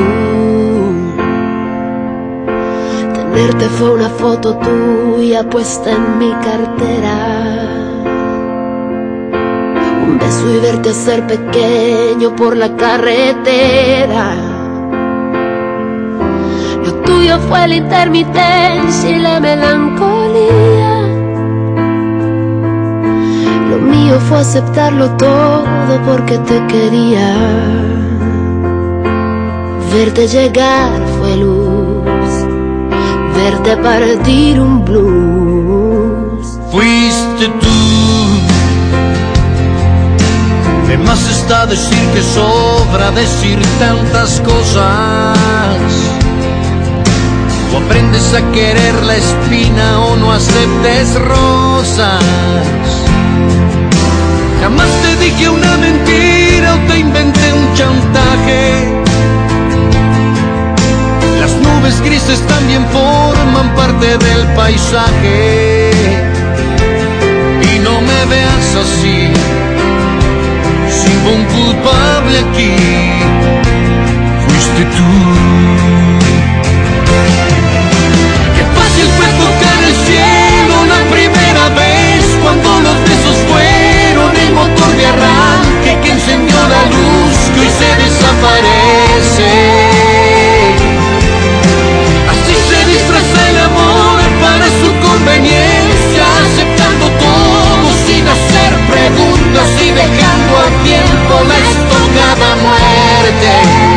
Tenerte fue una foto tuya puesta en mi cartera, un beso y verte hacer pequeño por la carretera. Lo tuyo fue la intermitencia y la melancolía. Lo mío fue aceptarlo todo porque te quería. Verte llegar fue luz, verte partir un blues. Fuiste tú. De más está decir que sobra decir tantas cosas. O aprendes a querer la espina o no aceptes rosas. Jamás te dije una mentira o te inventé un chantaje. Las nubes grises también forman parte del paisaje. Y no me veas así, si hubo un culpable aquí, fuiste tú. Qué fácil fue tocar el cielo la primera vez, cuando los besos fueron el motor de arranque que encendió la luz que hoy se desaparece. Así se disfraza el amor para su conveniencia, aceptando todo sin hacer preguntas y dejando al tiempo la estocada muerte.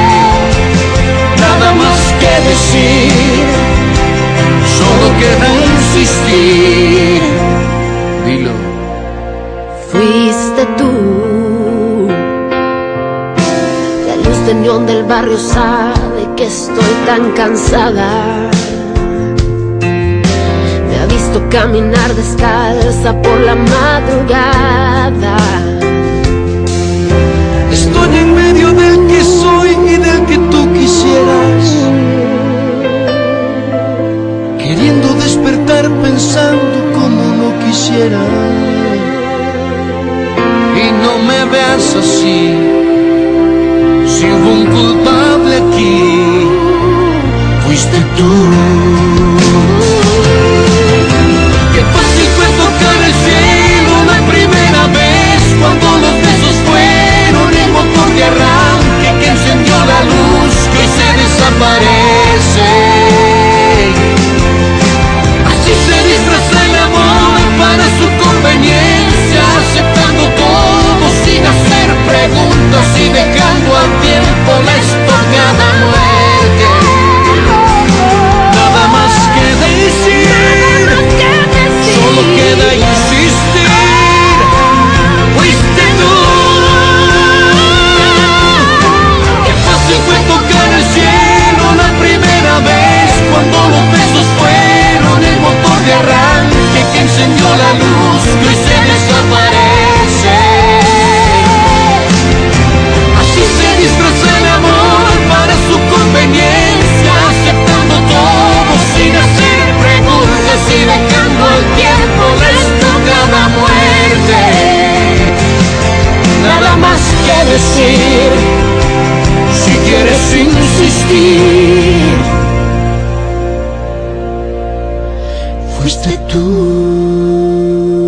Nada más que decir, solo queda insistir. Dilo. Fuiste tú. La luz de neón del barrio sabe que estoy tan cansada. Me ha visto caminar descalza por la madrugada. Estoy en medio del que soy y del que tú quisieras, queriendo despertar pensando como no quisiera. Y no me veas así, si hubo un culpable aquí, fuiste tú. Qué fácil fue tocar el cielo la primera vez, cuando los besos fueron el motor de arranque que encendió la luz que hoy se desaparece. Así se disfraza el amor para su conveniencia, aceptando todo sin hacer preguntas y dejando al tiempo la estocada muerte. Nada más que decir, solo queda insistir. Fuiste tú. Qué fácil fue tocar el cielo la primera vez, cuando los besos fueron el motor de arranque que encendió la luz que hoy se desaparece. Así se disfraza el amor para su conveniencia, aceptando todo sin hacer preguntas y dejando al tiempo la estocada muerte. Nada más que decir, si quieres insistir, fuiste tú.